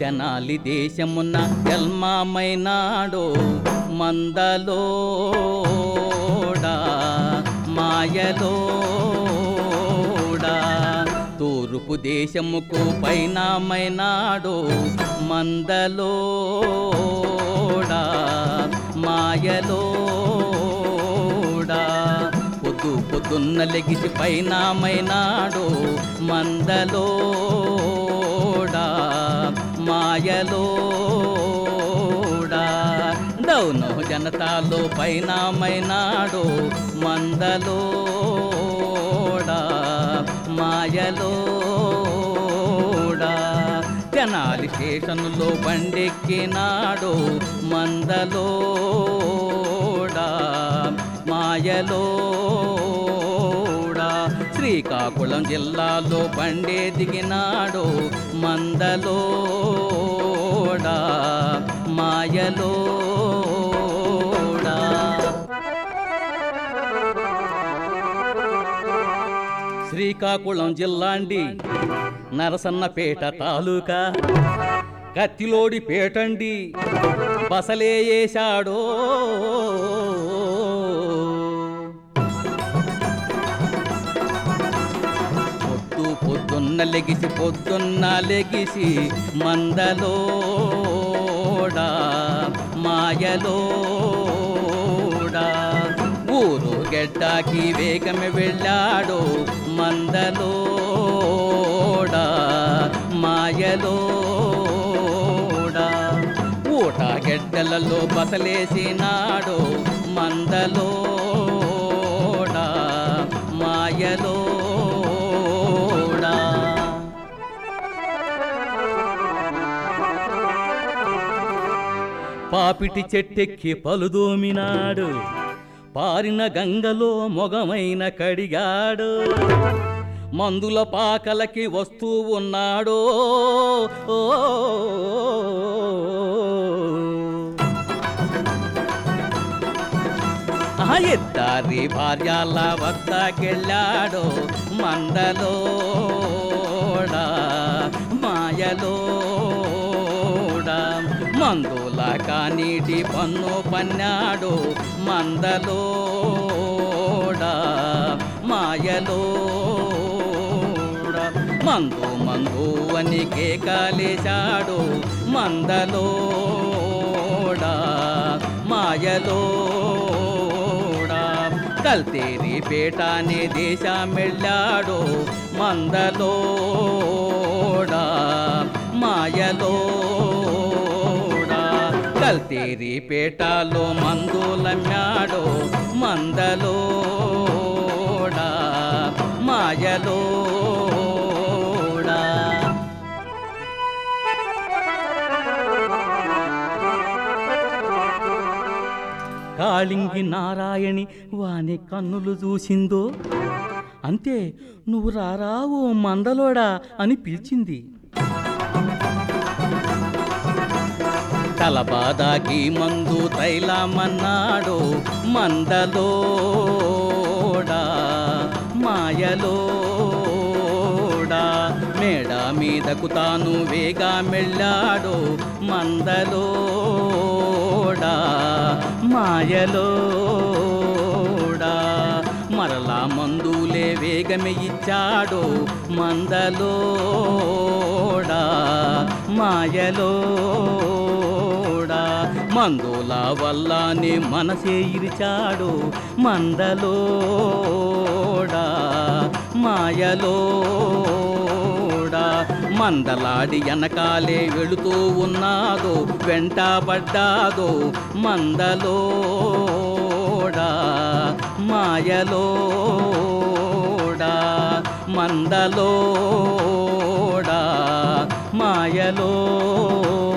తెనాలి దేశమున జన్మమైనాడో మందలోడా మాయలోడా తూర్పు దేశముకు పైనమైనాడో మందలోడా మాయలోడా పొద్దు పొద్దున్న లెగిసి పైనమైనాడో మందలోడా మాయలోడా దౌను జనతాలో పైనమైనాడో మందలోడా మాయలోడా తెనాలి స్టేషన్లో బండెక్కినాడో మందలోడా మాయలోడా శ్రీకాకుళం జిల్లాలో బండే దిగినాడో మందలోడా మాయలోడా శ్రీకాకుళం జిల్లా అండి నరసన్నపేట తాలూకా కత్తిలోడి పేటండి బసలే వేశాడో పొద్దున్న లెగిసి మందలోడా మాయలోడా ఊరు గెడ్డాకి వేగమే వెళ్ళాడో మందలోడా మాయలోడా ఊట గెడ్డలలో బసలేసినాడో మందలోడా మాయలోడా పాపిటి చెట్టెక్కి పలుదోమినాడు పారిన గంగలో మొగమైన కడిగాడు మందుల పాకలకి వస్తూ ఉన్నాడో ఎత్తారి భార్యాల వద్దకెళ్ళాడో మందలోడా మాయలోడా మందుల కానీటి పన్ను పన్నాడు మందలోడా మాయలోడా మందు అని కేకలేశాడు మందలోడా మాయలోడా కల్తేరి పేటానే దేశమెళ్ళాడు మందలోడా మాయలోడా కల్తేరి పేటలో మందులమ్మాడు మందలోడా మాయలోడా కాళింగి నారాయణి వాని కన్నులు చూసిందో అంతే నువ్వు రారా ఓ మందలోడా అని పిలిచింది. తలబాదాకి మందు తైలమన్నాడు మందలోడా మాయలోడా మేడ మీదకు తాను వేగా మెళ్ళాడు మందలోడా మాయలోడా మరలా మందులే వేగమే ఇచ్చాడు మందలోడా మాయలోడా మందుల వల్లనే మనసే ఇరిచాడు మందలోడా మాయలోడా మందలాడి వెనకాలే వెళుతూ ఉన్నాదో వెంటబడ్డాదో మందలోడా మాయలోడా మందలోడా మాయలో